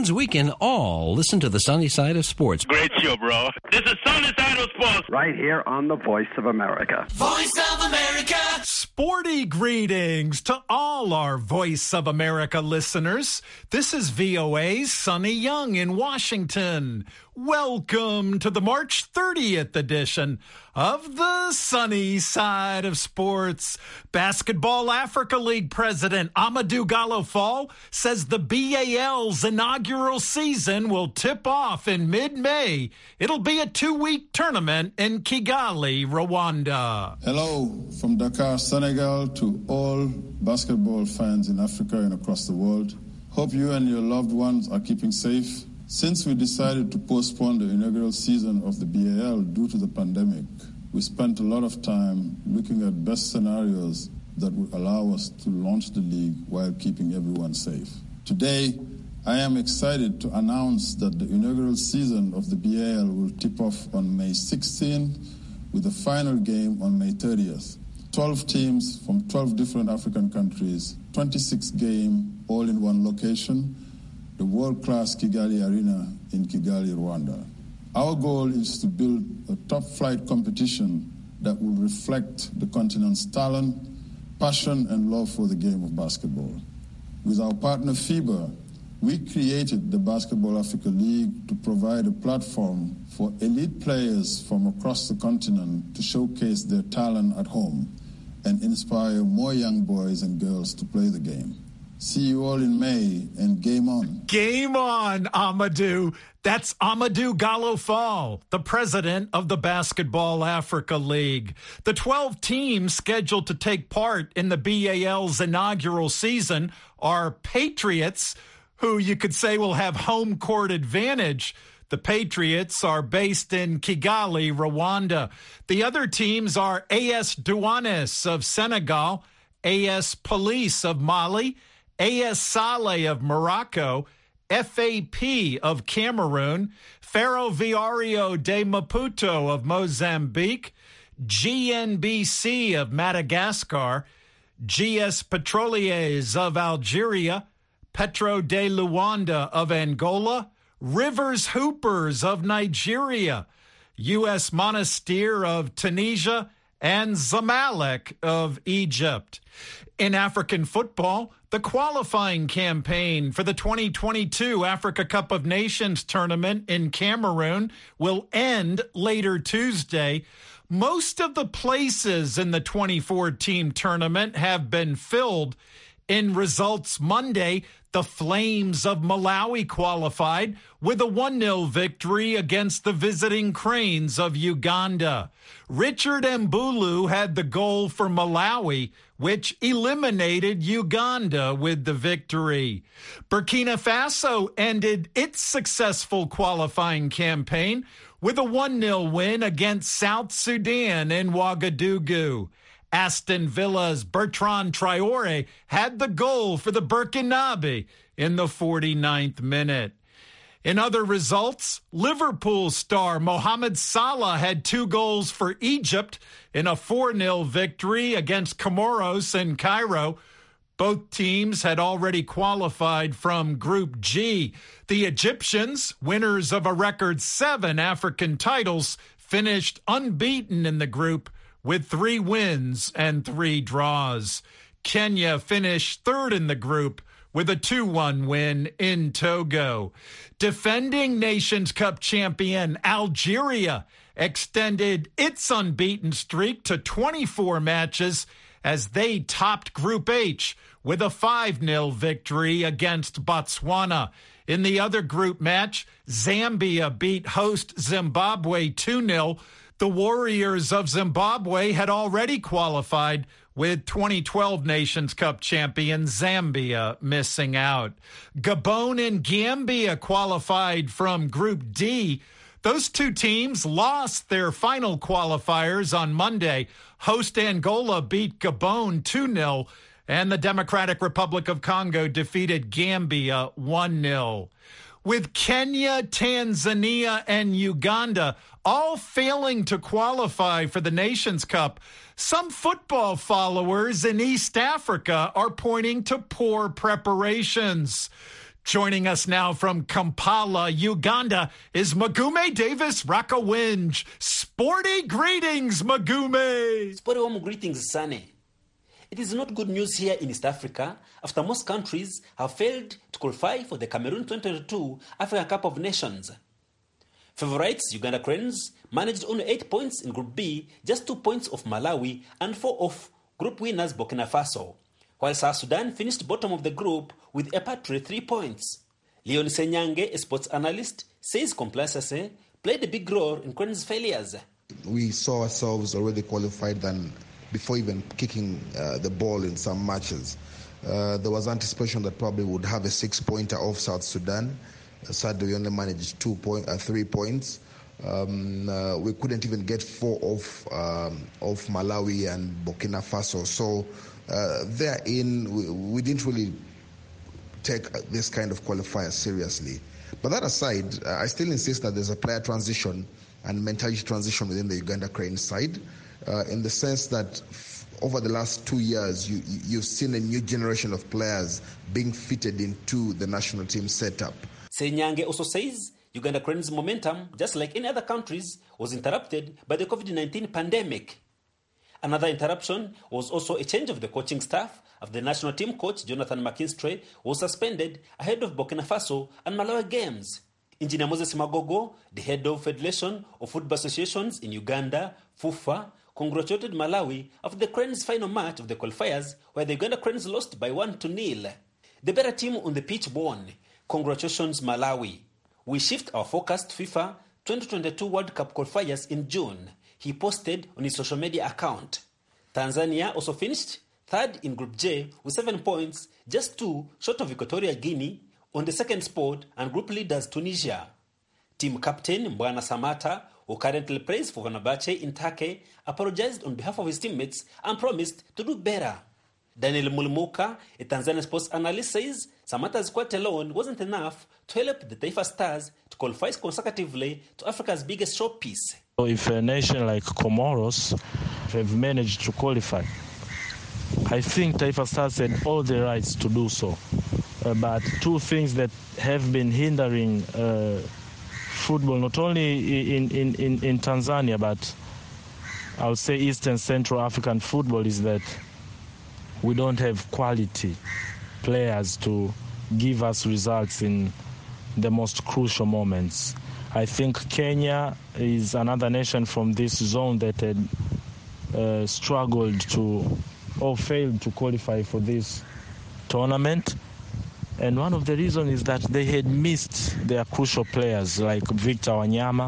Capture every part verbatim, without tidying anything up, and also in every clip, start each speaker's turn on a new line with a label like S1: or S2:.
S1: means we can all listen to the sunny side of sports.
S2: Great show, bro. This is Sunny Side of Sports.
S3: Right here on the Voice of America.
S4: Voice of America.
S5: Sporty greetings to all our Voice of America listeners. This is V O A's Sonny Young in Washington. Welcome to the March thirtieth edition of the Sunny Side of Sports. Basketball Africa League President Amadou Gallo Fall says the B A L's inaugural season will tip off in mid-May. It'll be a two-week tournament in Kigali, Rwanda.
S6: Hello from Dakar, Senegal, to all basketball fans in Africa and across the world. Hope you and your loved ones are keeping safe. Since we decided to postpone the inaugural season of the B A L due to the pandemic, we spent a lot of time looking at best scenarios that would allow us to launch the league while keeping everyone safe. Today, I am excited to announce that the inaugural season of the B A L will tip off on May sixteenth with the final game on May thirtieth. twelve teams from twelve different African countries, twenty-six games, all in one location, the world-class Kigali Arena in Kigali, Rwanda. Our goal is to build a top-flight competition that will reflect the continent's talent, passion, and love for the game of basketball. With our partner FIBA, we created the Basketball Africa League to provide a platform for elite players from across the continent to showcase their talent at home and inspire more young boys and girls to play the game. See you all in May, and game on.
S5: Game on, Amadou. That's Amadou Gallo Fall, the president of the Basketball Africa League. The twelve teams scheduled to take part in the B A L's inaugural season are Patriots, who you could say will have home court advantage. The Patriots are based in Kigali, Rwanda. The other teams are A S Douanes of Senegal, A S Police of Mali, A S Saleh of Morocco, F A P of Cameroon, Ferroviario de Maputo of Mozambique, G N B C of Madagascar, G S Petroliers of Algeria, Petro de Luanda of Angola, Rivers Hoopers of Nigeria, U S Monastir of Tunisia, and Zamalek of Egypt. In African football, the qualifying campaign for the twenty twenty-two Africa Cup of Nations tournament in Cameroon will end later Tuesday. Most of the places in the twenty-four team tournament have been filled. In results Monday, the Flames of Malawi qualified with a one nil victory against the visiting Cranes of Uganda. Richard Mbulu had the goal for Malawi, which eliminated Uganda with the victory. Burkina Faso ended its successful qualifying campaign with a one nil win against South Sudan in Ouagadougou. Aston Villa's Bertrand Traore had the goal for the Burkinabe in the forty-ninth minute. In other results, Liverpool star Mohamed Salah had two goals for Egypt in a four nil victory against Comoros in Cairo. Both teams had already qualified from Group G. The Egyptians, winners of a record seven African titles, finished unbeaten in the group with three wins and three draws. Kenya finished third in the group with a two one win in Togo. Defending Nations Cup champion Algeria extended its unbeaten streak to twenty-four matches as they topped Group H with a five nil victory against Botswana. In the other group match, Zambia beat host Zimbabwe two nil. The Warriors of Zimbabwe had already qualified, with twenty twelve Nations Cup champion Zambia missing out. Gabon and Gambia qualified from Group D. Those two teams lost their final qualifiers on Monday. Host Angola beat Gabon two nil, and the Democratic Republic of Congo defeated Gambia one nil. With Kenya, Tanzania, and Uganda all failing to qualify for the Nations Cup, some football followers in East Africa are pointing to poor preparations. Joining us now from Kampala, Uganda, is Magume Davis Rakawinj. Sporty greetings, Magume.
S4: Sporty warm greetings, Sane. It is not good news here in East Africa after most countries have failed to qualify for the Cameroon twenty twenty-two African Cup of Nations. Favorites Uganda Cranes managed only eight points in Group B, just two points of Malawi and four of group winners Burkina Faso, while South Sudan finished bottom of the group with a paltry three points. Leon Senyange, a sports analyst, says complacency played a big role in Cranes' failures.
S7: We saw ourselves already qualified than before even kicking uh, the ball in some matches. Uh, there was anticipation that probably would have a six-pointer off South Sudan. Uh, sadly, we only managed two point, uh, three points. Um, uh, we couldn't even get four off um, off Malawi and Burkina Faso. So uh, therein, we, we didn't really take this kind of qualifier seriously. But that aside, uh, I still insist that there's a player transition and mentality transition within the Uganda Cranes side, uh, in the sense that f- over the last two years, you, you've seen a new generation of players being fitted into the national team setup.
S4: Senyange also says Uganda Cranes' momentum, just like any other countries, was interrupted by the covid nineteen pandemic. Another interruption was also a change of the coaching staff of the national team coach Jonathan McKinstry was suspended ahead of Burkina Faso and Malawi games. Engineer Moses Magogo, the head of Federation of Football Associations in Uganda, FUFA, congratulated Malawi after the Cranes' final match of the qualifiers, where the Uganda Cranes lost by one to nil. The better team on the pitch won. Congratulations, Malawi. We shift our focus to FIFA twenty twenty-two World Cup qualifiers in June, he posted on his social media account. Tanzania also finished third in Group J with seven points, just two short of Equatorial Guinea on the second spot and group leaders Tunisia. Team captain Mbwana Samata, who currently plays for Fenerbahce in Turkey, apologized on behalf of his teammates and promised to do better. Daniel Mulmuka, a Tanzanian sports analyst, says Samata's quote alone wasn't enough to help the Taifa Stars to qualify consecutively to Africa's biggest showpiece.
S8: So if a nation like Comoros have managed to qualify, I think Taifa Stars had all the rights to do so. Uh, but two things that have been hindering uh, football, not only in, in, in, in Tanzania, but I would say East and Central African football, is that we don't have quality players to give us results in the most crucial moments. I think Kenya is another nation from this zone that had uh, struggled to or failed to qualify for this tournament. And one of the reasons is that they had missed their crucial players like Victor Wanyama.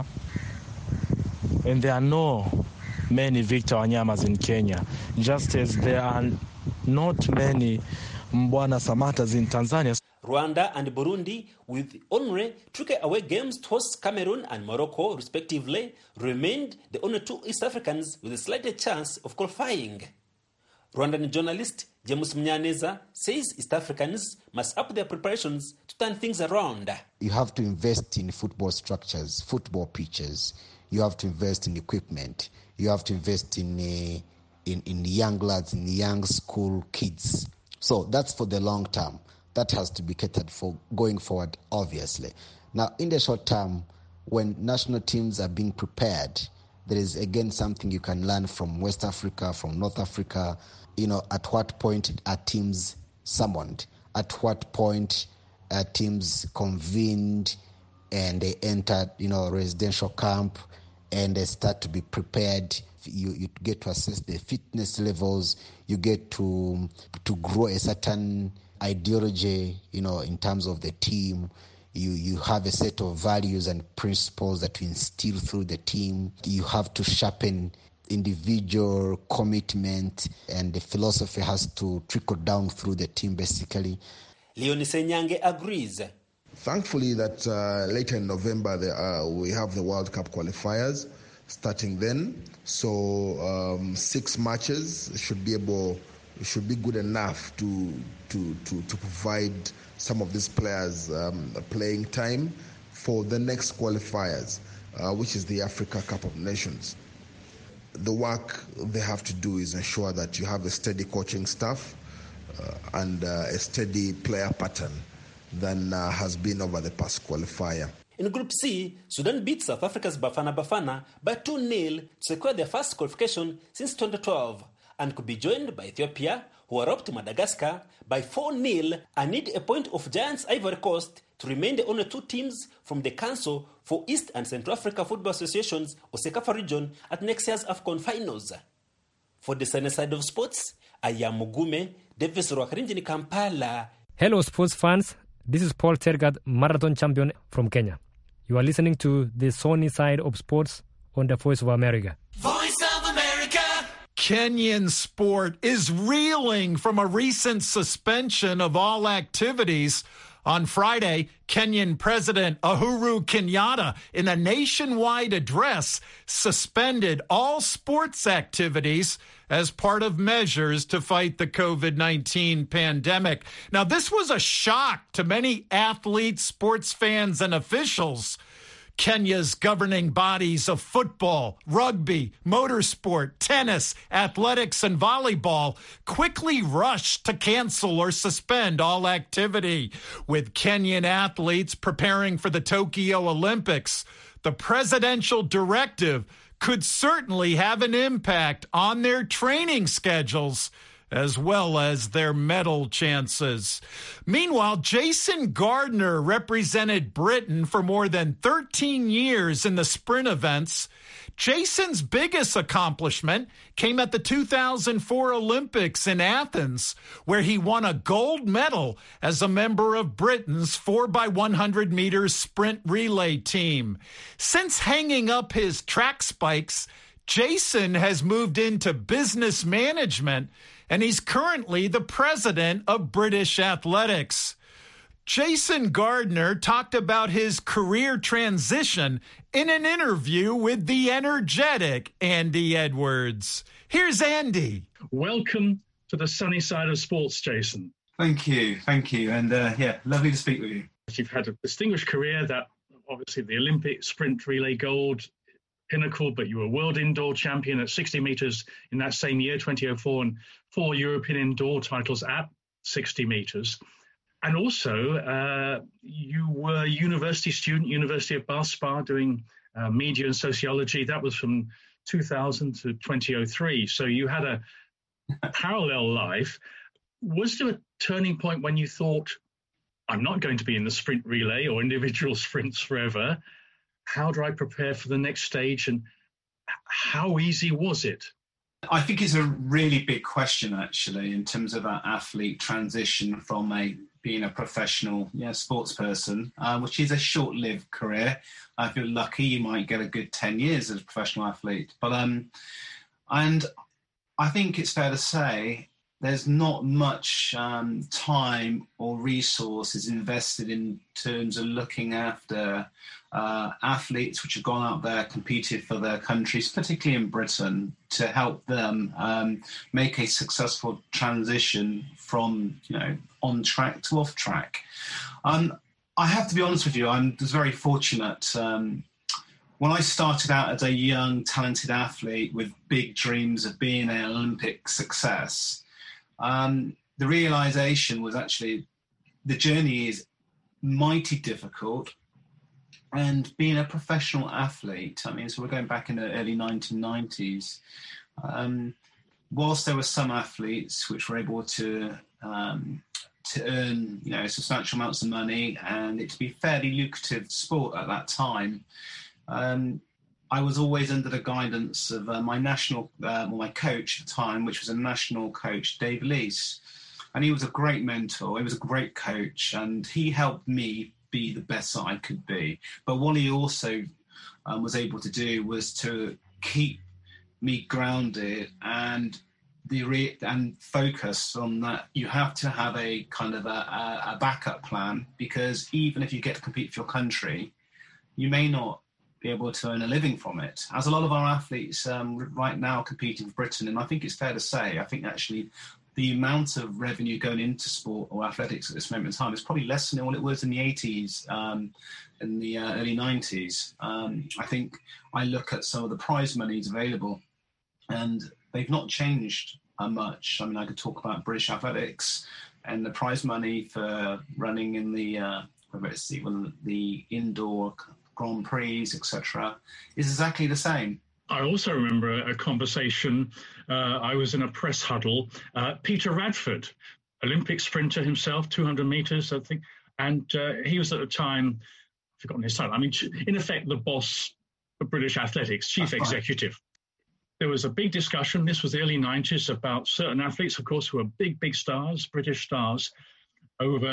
S8: And there are no many Victor Wanyamas in Kenya, just as there are not many Mbwana Samatas in Tanzania.
S4: Rwanda and Burundi, with only tricky away games to host Cameroon and Morocco, respectively, remained the only two East Africans with a slight chance of qualifying. Rwandan journalist James Mnyaneza says East Africans must up their preparations to turn things around.
S9: You have to invest in football structures, football pitches. You have to invest in equipment. You have to invest in uh, in, in young lads, in young school kids. So that's for the long term. That has to be catered for going forward, obviously. Now, in the short term, when national teams are being prepared, there is, again, something you can learn from West Africa, from North Africa. You know, at what point are teams summoned? At what point are teams convened and they enter, you know, residential camp and they start to be prepared? You, you get to assess the fitness levels. You get to to grow a certain ideology, you know, in terms of the team. You you have a set of values and principles that you instill through the team. You have to sharpen individual commitment, and the philosophy has to trickle down through the team, basically.
S4: Leonie Senyange agrees.
S7: Thankfully that uh, later in November there are, we have the World Cup qualifiers starting then. So um, six matches should be able, should be good enough to to to, to provide some of these players um, playing time for the next qualifiers, uh, which is the Africa Cup of Nations. The work they have to do is ensure that you have a steady coaching staff uh, and uh, a steady player pattern. than uh, has been over the past qualifier.
S4: In Group C, Sudan beat South Africa's Bafana Bafana by two nil to secure their first qualification since twenty twelve and could be joined by Ethiopia, who are up to Madagascar by four nil and need a point of Giants Ivory Coast to remain the only two teams from the Council for East and Central Africa Football Association's CECAFA region at next year's AFCON finals. For the sunny side of sports, I am Mugume, Davis Rwakarinjini, Kampala.
S10: Hello, sports fans. This is Paul Tergat, marathon champion from Kenya. You are listening to the sunny side of sports on the Voice of America.
S5: Voice of America! Kenyan sport is reeling from a recent suspension of all activities. On Friday, Kenyan President Uhuru Kenyatta, in a nationwide address, suspended all sports activities as part of measures to fight the covid nineteen pandemic. Now, this was a shock to many athletes, sports fans, and officials. Kenya's governing bodies of football, rugby, motorsport, tennis, athletics, and volleyball quickly rushed to cancel or suspend all activity. With Kenyan athletes preparing for the Tokyo Olympics, the presidential directive could certainly have an impact on their training schedules as well as their medal chances. Meanwhile, Jason Gardner represented Britain for more than thirteen years in the sprint events. Jason's biggest accomplishment came at the two thousand four Olympics in Athens, where he won a gold medal as a member of Britain's four by one hundred meters sprint relay team. Since hanging up his track spikes, Jason has moved into business management, and he's currently the president of British Athletics. Jason Gardner talked about his career transition in an interview with the energetic Andy Edwards. Here's Andy.
S11: Welcome to the sunny side of sports, Jason.
S12: Thank you. Thank you. And uh, yeah, lovely to speak with you.
S11: You've had a distinguished career, that obviously the Olympic sprint relay gold pinnacle, but you were world indoor champion at sixty meters in that same year, twenty oh four, and four European indoor titles at sixty meters. And also, uh, you were a university student, University of Bath Spa, doing uh, media and sociology. That was from two thousand to twenty oh three. So you had a parallel life. Was there a turning point when you thought, I'm not going to be in the sprint relay or individual sprints forever? How do I prepare for the next stage, and how easy was it?
S12: I think it's a really big question, actually, in terms of our athlete transition from a being a professional yeah, sports person, uh, which is a short-lived career. Uh, if you're lucky, you might get a good ten years as a professional athlete. But um, and I think it's fair to say there's not much um, time or resources invested in terms of looking after uh, athletes which have gone out there, competed for their countries, particularly in Britain, to help them um, make a successful transition from, you know, on track to off track. Um, I have to be honest with you, I'm just very fortunate. Um, when I started out as a young, talented athlete with big dreams of being an Olympic success, Um, the realization was actually the journey is mighty difficult, and being a professional athlete, I mean, so we're going back in the early nineteen nineties, um, whilst there were some athletes which were able to um, to earn, you know, substantial amounts of money and it to be fairly lucrative sport at that time, um, I was always under the guidance of uh, my national, uh, well, my coach at the time, which was a national coach, Dave Lees. And he was a great mentor. He was a great coach, and he helped me be the best that I could be. But what he also um, was able to do was to keep me grounded and the re- and focus on that. You have to have a kind of a, a backup plan, because even if you get to compete for your country, you may not be able to earn a living from it. As a lot of our athletes um, right now competing for Britain, and I think it's fair to say, I think actually the amount of revenue going into sport or athletics at this moment in time is probably less than what it was in the eighties, um, in the uh, early nineties. Um, I think I look at some of the prize monies available, and they've not changed uh, much. I mean, I could talk about British Athletics and the prize money for running in the uh, let's see, one of the indoor Grand Prix, et cetera, is exactly the same.
S11: I also remember a conversation. Uh, I was in a press huddle. Uh, Peter Radford, Olympic sprinter himself, two hundred meters, I think, and uh, he was at the time, I've forgotten his title. I mean, in effect, the boss of British athletics, chief That's executive. Right. There was a big discussion. This was the early nineties about certain athletes, of course, who were big, big stars, British stars, over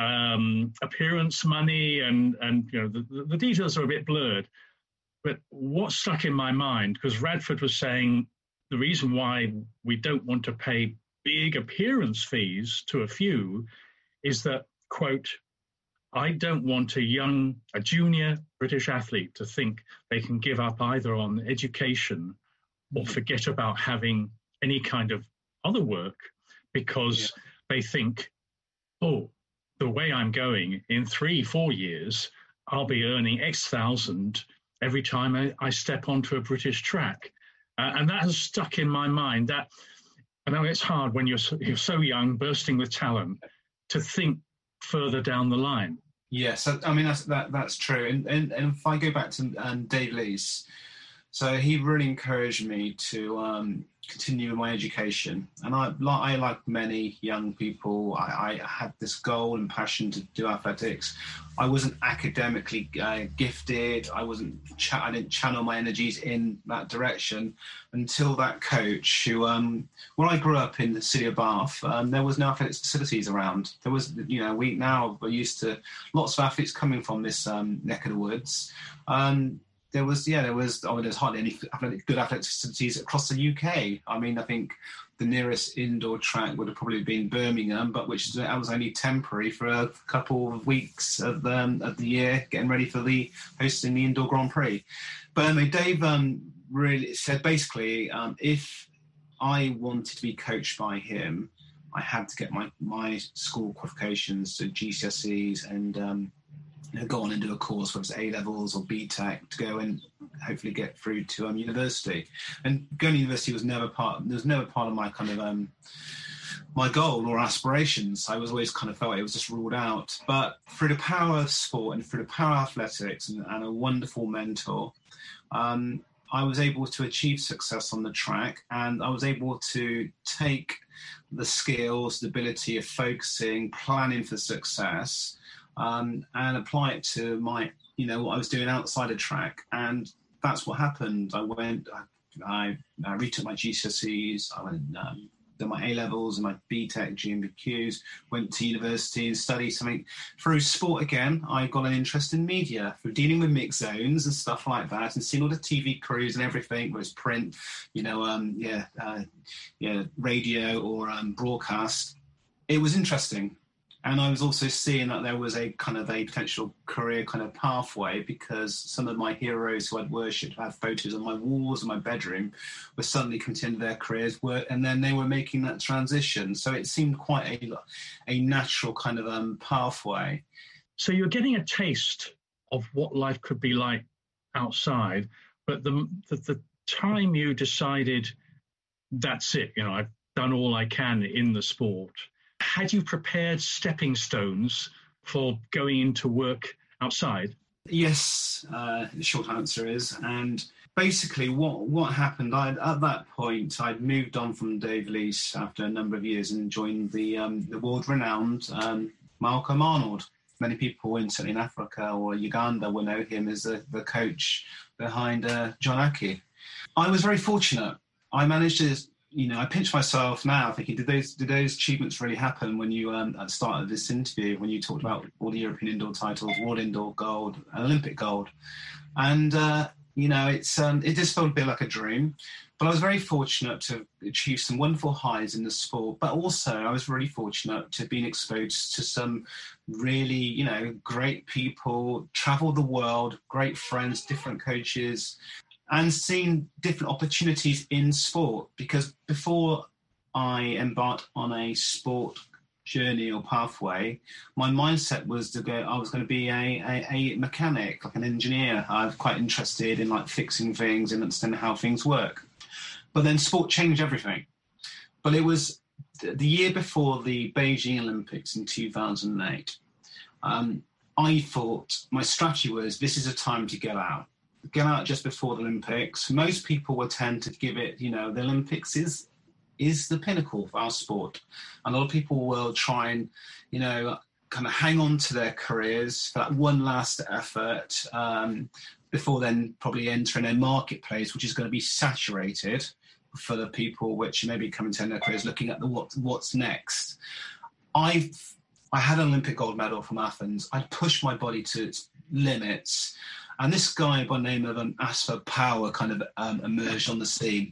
S11: um, appearance money, and and you know the, the details are a bit blurred. But what stuck in my mind, because Radford was saying the reason why we don't want to pay big appearance fees to a few is that, quote, I don't want a young, a junior British athlete to think they can give up either on education or forget about having any kind of other work because yeah. they think, oh, the way I'm going, in three, four years, I'll be earning X thousand every time I, I step onto a British track. Uh, and that has stuck in my mind. That I know it's hard when you're so, you're so young, bursting with talent, to think further down the line.
S12: Yes, I mean, that's, that, that's true. And, and, and if I go back to um, Dave Lees, so he really encouraged me to um, continue my education. And I, like, I, like many young people, I, I had this goal and passion to do athletics. I wasn't academically uh, gifted. I wasn't. Ch- I didn't channel my energies in that direction until that coach who, um, when I grew up in the city of Bath, um, there was no athletics facilities around. There was, you know, we now we're used to lots of athletes coming from this um, neck of the woods. Um, There was, yeah, there was, I mean, there's hardly any athletic, good athletic facilities across the U K. I mean, I think the nearest indoor track would have probably been Birmingham, but which that was only temporary for a couple of weeks of the, um, of the year, getting ready for the hosting the indoor Grand Prix. But anyway, Dave um, really said basically, um, if I wanted to be coached by him, I had to get my, my school qualifications, so G C S Es and um, you know, go on and do a course, whether it's A levels or B Tech, to go and hopefully get through to um, university. And going to university was never part. There was never part of my kind of um, my goal or aspirations. I was always kind of felt it was just ruled out. But through the power of sport and through the power of athletics and, and a wonderful mentor, um, I was able to achieve success on the track, and I was able to take the skills, the ability of focusing, planning for success, Um, and apply it to my, you know, what I was doing outside of track. And that's what happened. I went, I, I retook my G C S Es, I went, um, did my A levels and my B Tech, G M B Qs, went to university and studied something. Through sport again, I got an interest in media, through dealing with mixed zones and stuff like that, and seeing all the T V crews and everything, whether it's print, you know, um, yeah, uh, yeah, radio or um, broadcast. It was interesting. And I was also seeing that there was a kind of a potential career kind of pathway, because some of my heroes who I'd worshipped, had photos on my walls in my bedroom, were suddenly coming to the end of their careers, were, and then they were making that transition. So it seemed quite a, a natural kind of um, pathway.
S11: So you're getting a taste of what life could be like outside, but the, the, the time you decided, that's it, you know, I've done all I can in the sport, had you prepared stepping stones for going into work outside?
S12: Yes, uh, the short answer is. And basically what, what happened, I'd, at that point, I'd moved on from Dave Lees after a number of years and joined the um, the world-renowned um, Malcolm Arnold. Many people in, certainly in Africa or Uganda will know him as the, the coach behind uh, John Aki. I was very fortunate. I managed to... You know, I pinch myself now thinking, did those did those achievements really happen when you, um, at the start of this interview, when you talked about all the European indoor titles, World Indoor Gold, and Olympic Gold? And, uh, you know, it's um, it just felt a bit like a dream. But I was very fortunate to achieve some wonderful highs in the sport. But also I was really fortunate to have been exposed to some really, you know, great people, travel the world, great friends, different coaches, and seeing different opportunities in sport. Because before I embarked on a sport journey or pathway, my mindset was to go, I was going to be a, a, a mechanic, like an engineer. I was quite interested in like fixing things and understanding how things work. But then sport changed everything. But it was the year before the Beijing Olympics in two thousand eight, um, I thought my strategy was, this is a time to get out. Get out just before the Olympics. Most people would tend to give it, you know, the Olympics is is the pinnacle of our sport. And a lot of people will try and, you know, kind of hang on to their careers for that one last effort um, before then probably entering a marketplace which is going to be saturated for the people which may be coming to their careers looking at the what, what's next. I I had an Olympic gold medal from Athens. I pushed my body to its limits. And this guy by the name of um, Asfa Power kind of um, emerged on the scene.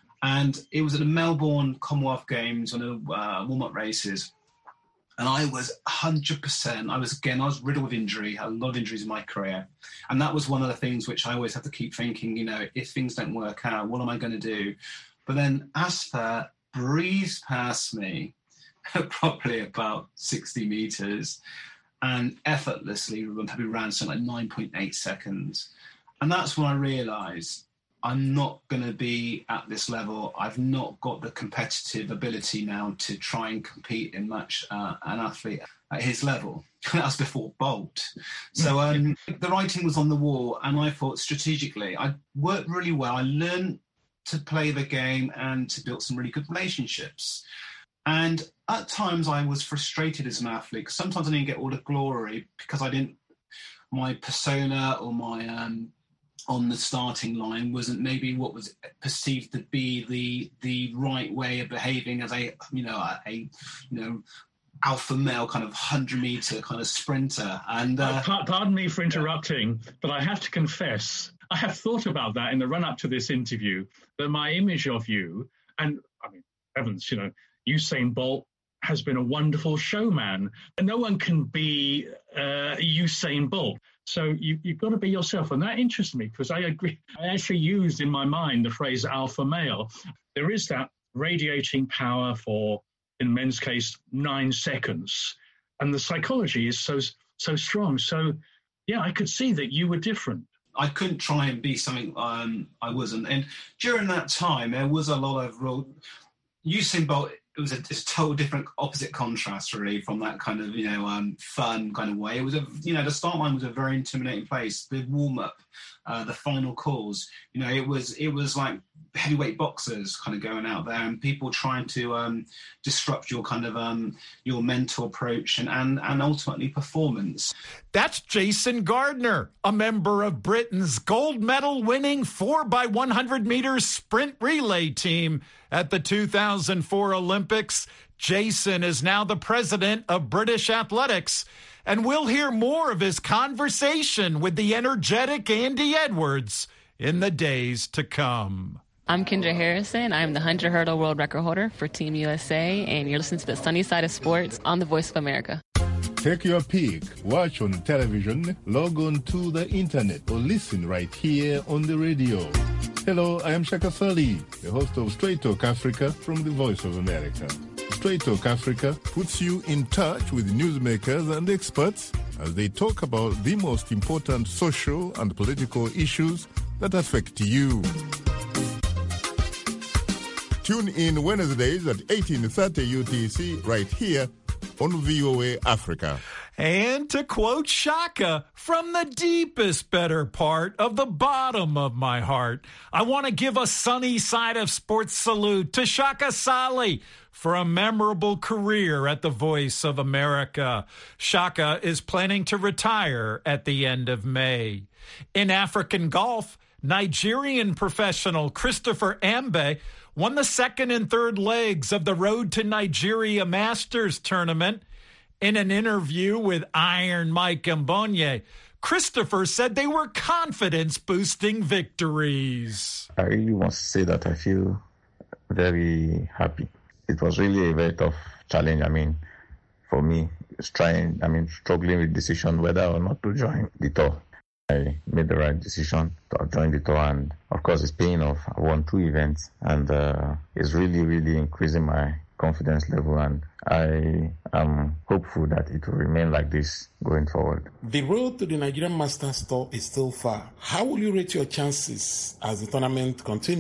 S12: And it was at the Melbourne Commonwealth Games on the uh, warm-up races. And I was one hundred percent. I was, again, I was riddled with injury, had a lot of injuries in my career. And that was one of the things which I always have to keep thinking, you know, if things don't work out, what am I going to do? But then Asfa breezed past me, probably about sixty metres, and effortlessly probably ran something like nine point eight seconds. And that's when I realised I'm not going to be at this level. I've not got the competitive ability now to try and compete in much uh, an athlete at his level. That was before Bolt. So um, the writing was on the wall, and I thought strategically, I worked really well. I learned to play the game and to build some really good relationships. And at times I was frustrated as an athlete, because sometimes I didn't get all the glory because I didn't, my persona or my um, on the starting line wasn't maybe what was perceived to be the the right way of behaving as a, you know, a, a you know, alpha male kind of hundred meter kind of sprinter. And uh,
S11: uh, pardon me for interrupting, but I have to confess, I have thought about that in the run up to this interview, that my image of you, and I mean, Evans, you know, Usain Bolt has been a wonderful showman, and no one can be uh, Usain Bolt. So you, you've got to be yourself. And that interests me, because I agree. I actually used in my mind the phrase alpha male. There is that radiating power for, in men's case, nine seconds. And the psychology is so so strong. So, yeah, I could see that you were different.
S12: I couldn't try and be something um, I wasn't. And during that time, there was a lot of real... Usain Bolt, it was a, a total different opposite contrast, really, from that kind of, you know, um, fun kind of way. It was a, you know, the start line was a very intimidating place. The warm up, uh, the final calls, you know, it was it was like heavyweight boxers kind of going out there, and people trying to um, disrupt your kind of um, your mental approach and, and and ultimately performance.
S5: That's Jason Gardner, a member of Britain's gold medal winning four by one hundred meters sprint relay team at the two thousand four Olympics. Jason is now the president of British Athletics, and we'll hear more of his conversation with the energetic Andy Edwards in the days to come.
S13: I'm Kendra Harrison. I'm the one hundred hurdle world record holder for Team U S A, and you're listening to the Sunny Side of Sports on the Voice of America.
S14: Take your pick, watch on television, log on to the internet, or listen right here on the radio. Hello, I am Shaka Sali, the host of Straight Talk Africa from the Voice of America. Straight Talk Africa puts you in touch with newsmakers and experts as they talk about the most important social and political issues that affect you. Tune in Wednesdays at eighteen thirty U T C right here on V O A Africa.
S5: And to quote Shaka, from the deepest better part of the bottom of my heart, I want to give a Sunny Side of Sports salute to Shaka Sali for a memorable career at the Voice of America. Shaka is planning to retire at the end of May. In African golf, Nigerian professional Christopher Ambe won the second and third legs of the Road to Nigeria Masters tournament. In an interview with Iron Mike Mbonye, Christopher said they were confidence-boosting victories.
S15: I really want to say that I feel very happy. It was really a very tough challenge. I mean, for me, it's trying, I mean, struggling with decision whether or not to join the tour. I made the right decision to join the tour, and of course it's paying off. I won two events, and uh, it's really, really increasing my confidence level, and I am hopeful that it will remain like this going forward.
S16: The road to the Nigerian Masters Tour is still far. How will you rate your chances as the tournament continues?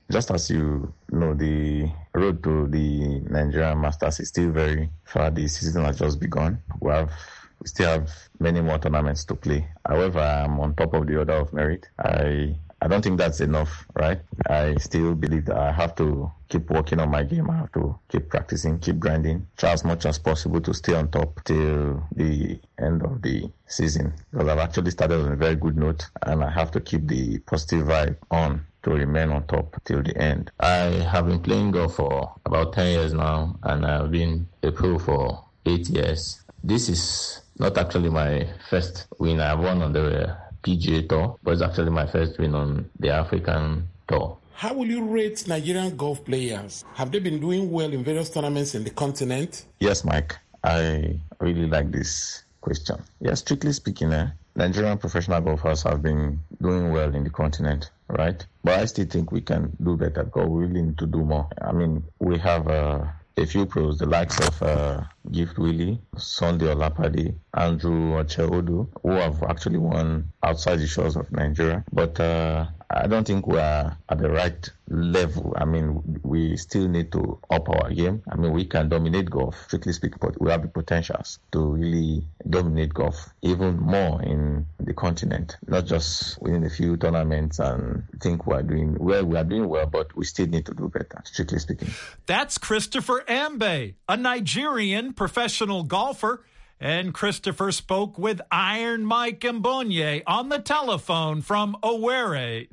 S15: just as you know, the road to the Nigerian Masters is still very far. The season has just begun. We have we still have many more tournaments to play. However, I'm on top of the order of merit. I I don't think that's enough, right? I still believe that I have to keep working on my game. I have to keep practicing, keep grinding, try as much as possible to stay on top till the end of the season. Because I've actually started on a very good note, and I have to keep the positive vibe on to remain on top till the end. I have been playing golf for about ten years now, and I've been a pro for eight years. This is not actually my first win. I've won on the P G A Tour, but it's actually my first win on the African Tour.
S16: How will you rate Nigerian golf players? Have they been doing well in various tournaments in the continent?
S15: Yes, Mike. I really like this question. Yes, strictly speaking, eh, Nigerian professional golfers have been doing well in the continent, right? But I still think we can do better because we really need to do more. I mean, we have uh, a few pros, the likes of uh, Gift Willie, Sunday Olapade, Andrew Ocheodu, who have actually won outside the shores of Nigeria. But uh, I don't think we are at the right level. I mean, we still need to up our game. I mean, we can dominate golf, strictly speaking, but we have the potentials to really dominate golf even more in the continent, not just winning a few tournaments and think we are doing well. We are doing well, but we still need to do better, strictly speaking.
S5: That's Christopher Ambe, a Nigerian professional golfer. And Christopher spoke with Iron Mike Mbonye on the telephone from Owerri,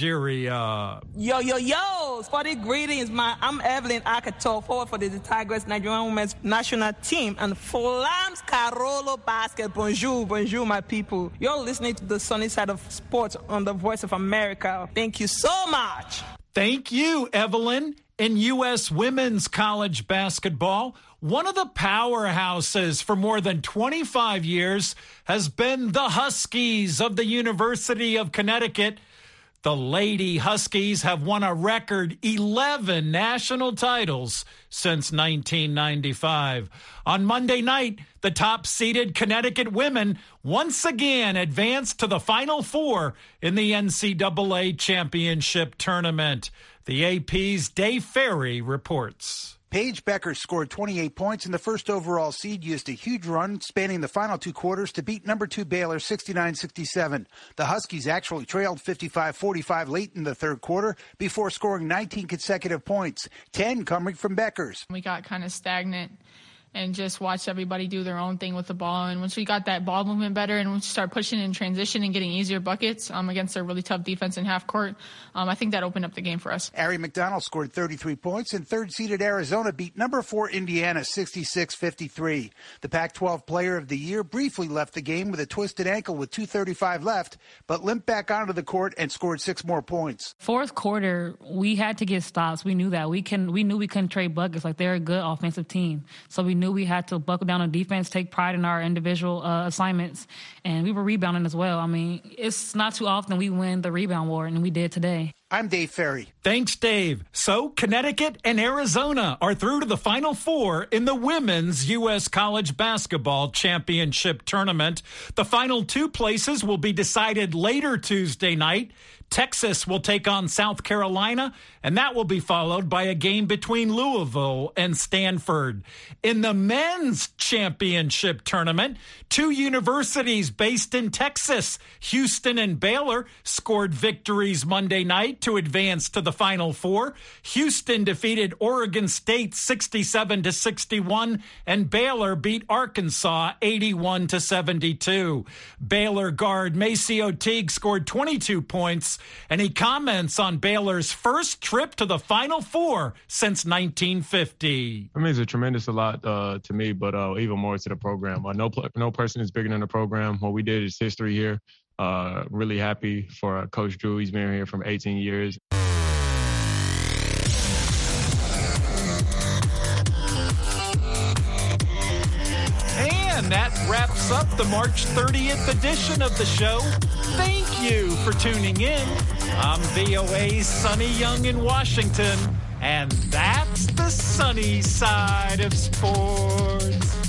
S5: Nigeria.
S17: Yo, yo, yo! Sporty greetings, man. I'm Evelyn Akato, forward for the Tigers Nigerian women's national team and Flams Carolo Basket. Bonjour, bonjour, my people. You're listening to the sunny side of sports on the Voice of America. Thank you so much.
S5: Thank you, Evelyn. In U S women's college basketball, one of the powerhouses for more than twenty-five years has been the Huskies of the University of Connecticut. The Lady Huskies have won a record eleven national titles since nineteen ninety-five. On Monday night, the top-seeded Connecticut women once again advanced to the Final Four in the N C double A championship tournament. The A P's Dave Ferry reports.
S18: Paige Becker scored twenty-eight points, and the first overall seed used a huge run spanning the final two quarters to beat number two Baylor sixty-nine sixty-seven. The Huskies actually trailed fifty-five forty-five late in the third quarter before scoring nineteen consecutive points, ten coming from Becker's.
S19: We got kind of stagnant and just watched everybody do their own thing with the ball. And once we got that ball movement better and we start pushing in transition and getting easier buckets um, against a really tough defense in half court, um, I think that opened up the game for us.
S18: Ari McDonald scored thirty-three points, and third-seeded Arizona beat number four Indiana sixty-six fifty-three. The Pac twelve Player of the Year briefly left the game with a twisted ankle with two thirty-five left, but limped back onto the court and scored six more points.
S20: Fourth quarter, we had to get stops. We knew that. We can. We knew we couldn't trade buckets. Like, they're a good offensive team. So we knew we had to buckle down on defense, take pride in our individual uh, assignments, and we were rebounding as well. I mean, it's not too often we win the rebound war, and we did today.
S18: I'm Dave Ferry.
S5: Thanks, Dave. So Connecticut and Arizona are through to the Final Four in the Women's U S College Basketball Championship Tournament. The final two places will be decided later Tuesday night. Texas will take on South Carolina, and that will be followed by a game between Louisville and Stanford. In the men's championship tournament, two universities based in Texas, Houston and Baylor, scored victories Monday night to advance to the Final Four. Houston defeated Oregon State sixty-seven to sixty-one, and Baylor beat Arkansas eighty-one to seventy-two. Baylor guard Maceo Teague scored twenty-two points, and he comments on Baylor's first trip to the Final Four since nineteen fifty.
S21: It means a tremendous a lot uh, to me, but uh, even more to the program. Uh, no, no person is bigger than the program. What we did is history here. Uh, really happy for uh, Coach Drew. He's been here for eighteen years.
S5: And that wraps up the March thirtieth edition of the show. Thank you for tuning in. I'm V O A's Sonny Young in Washington, and that's the sunny side of sports.